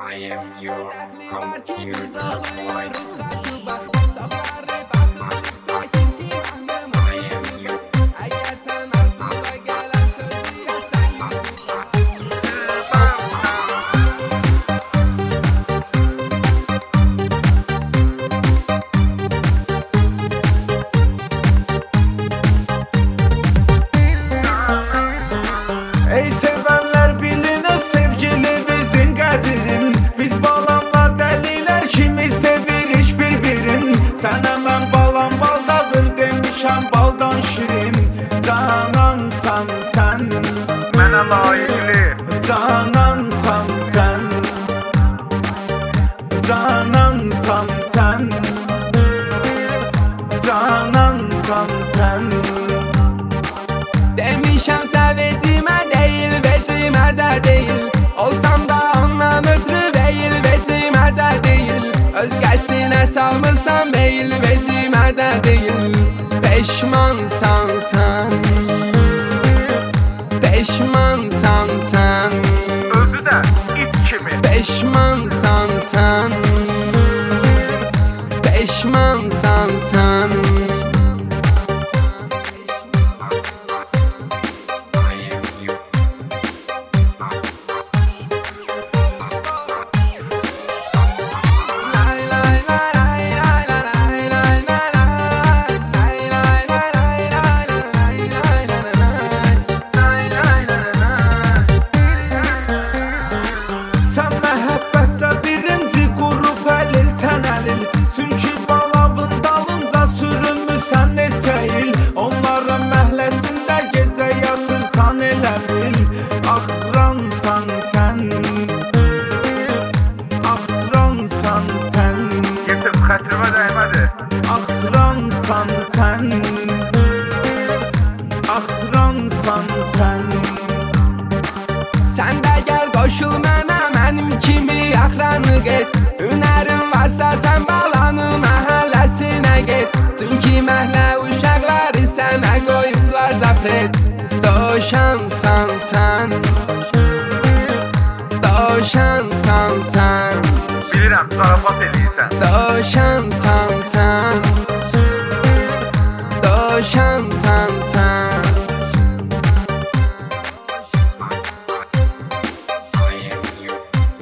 I am your computer voice. Ey sevenler bilin o sevgilimizin qədrin. Biz balanla dəlilər kimi sevirik bir-birin. Sənə mən balam baldadır demişəm baldan şirin. Canansan sən, Mənə layiqli canansan sən, canansan sən, canansan sən. Demişəm səvetimə deyil, vecimə də deyil. Olsam da ondan ötürü deyil, vecimə də deyil. Özgəsinə salmısan meyil, vecimə də deyil. Peşmansan sən, peşmansan sən, özü də it kimi. peşmansan sən, peşmansan sən. I am you. Sən məhəbbətdə birinci qrup əlil sən əlil. Çünki balavın dalınca sürünmüsən neçə il. Onların məhləsində gecə yatırsan elə bil. Axıransan sən, axıransan sən, Getir xətrimə dəymədi. axıransan sən, axıransan sən. Sən də gəl qoşul mənə, mənim kimi axranı get. Hünərin varsa sən balanı məhəlləsinə get. Çünki məhlə uşaqları sənə qoyublar zapret. Doşansan sən, doşansan sən, Bilirəm, zarafat eləyirsən. doşansan sən, doşansan sən. I am you.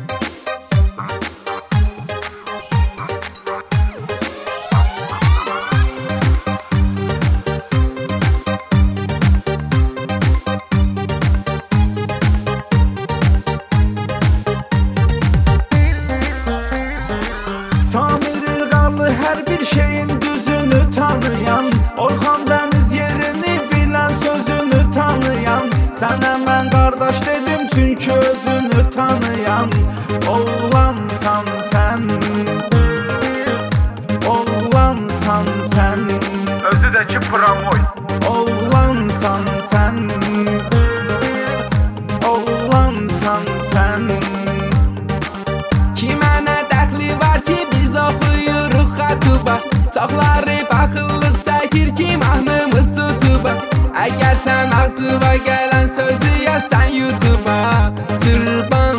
Samir İlqarlı hər bir şeyin düzünü tanıyan, Orxan Dəniz yerini bilən sözünü tanıyan. Sənə mən qardaş dedim çünki özünü tanıyan. Oğlansan sən, oğlansan sən, Özü də ki pramoy. oğlansan sən, oğlansan sən. Kimə nə dəxli var ki biz oxuyuruq xatuba. Çoxları baxıllıq çəkir ki mahnımız tutuba. Əgər sən ağzıva gələn sözü yazsan YouTube'a, Çırpan